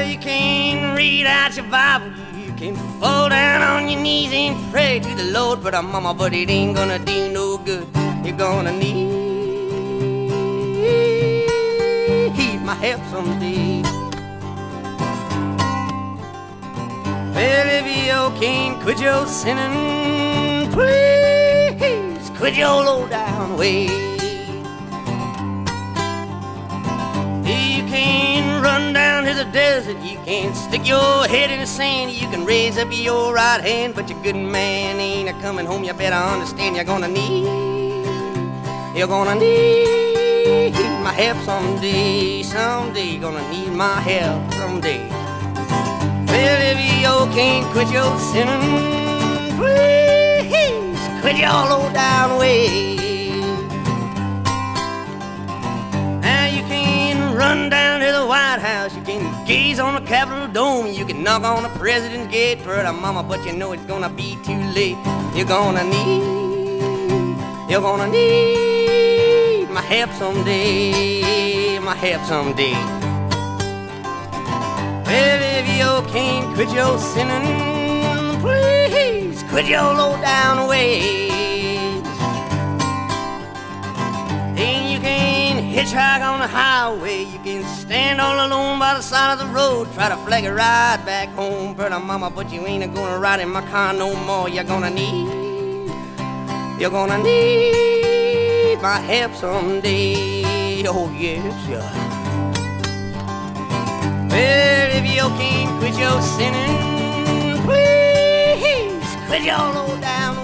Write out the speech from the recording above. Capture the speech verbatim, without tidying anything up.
you can read out your Bible, you can fall down on your knees and pray to the Lord, but uh, mama, but it ain't gonna do no good. You're gonna need my help someday. Well, if you can't quit your sinning, please quit your low down ways. You can run down to the desert, you can stick your head in the sand, you can raise up your right hand, but your good man ain't a coming home. You better understand you're gonna need, you're gonna need my help someday. Someday you're gonna need my help someday. Well, if you can't quit your sinning, please quit your low down ways. Run down to the White House, you can gaze on the Capitol Dome, you can knock on the President's gate for the mama, but you know it's gonna be too late. You're gonna need, you're gonna need my help someday, my help someday. Well, if you can't quit your sinning, please quit your low down ways. And you can hitchhike on the highway, you can stand all alone by the side of the road, try to flag a ride back home for the mama, but you ain't gonna ride in my car no more. You're gonna need, you're gonna need my help someday. Oh yes, yeah. Well, if you can't quit your sinning, please quit your low down